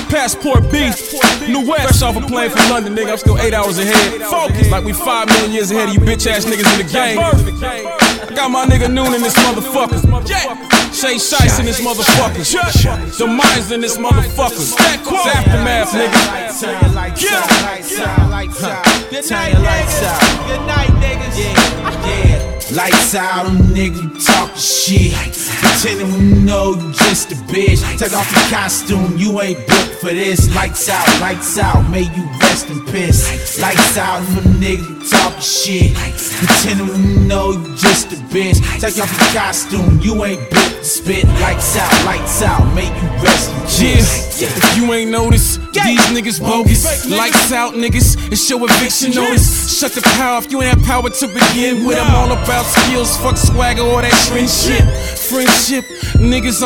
Passport beef, New West. Fresh off a plane from London, nigga. I'm still 8 hours ahead. Focus like we 5 million years ahead of you bitch ass niggas in the game. I got my nigga Noon in this motherfucker. Shay Shice in this motherfucker. The minds in this motherfucker. It's Aftermath, nigga. Turn your lights out. Turn your lights out. Good night, niggas. Yeah. Lights out, them niggas, you talkin' shit. Pretending we know you just a bitch. Take off your costume, you ain't built for this. Lights out, may you rest in peace. Lights out, them niggas, you talkin' shit. Pretending we know you just a bitch. Take off your costume, you ain't built to spit. Lights out, may you rest in peace. If you ain't noticed, these niggas bogus. Lights out, niggas, it's your eviction notice. Shut the power if you ain't have power to begin with. I'm all about skills, fuck swagger, all that trend shit. Friendship, niggas